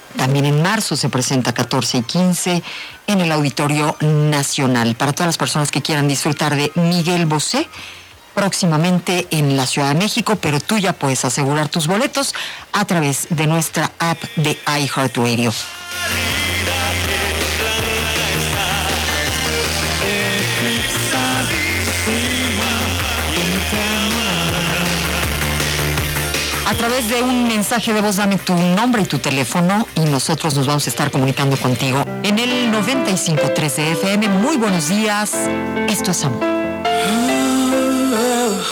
También en marzo se presenta 14 y 15 en el Auditorio Nacional. Para todas las personas que quieran disfrutar de Miguel Bosé, próximamente en la Ciudad de México, pero tú ya puedes asegurar tus boletos a través de nuestra app de iHeartRadio. A través de un mensaje de voz, dame tu nombre y tu teléfono y nosotros nos vamos a estar comunicando contigo en el 95.3 de FM. Muy buenos días. Esto es Amor.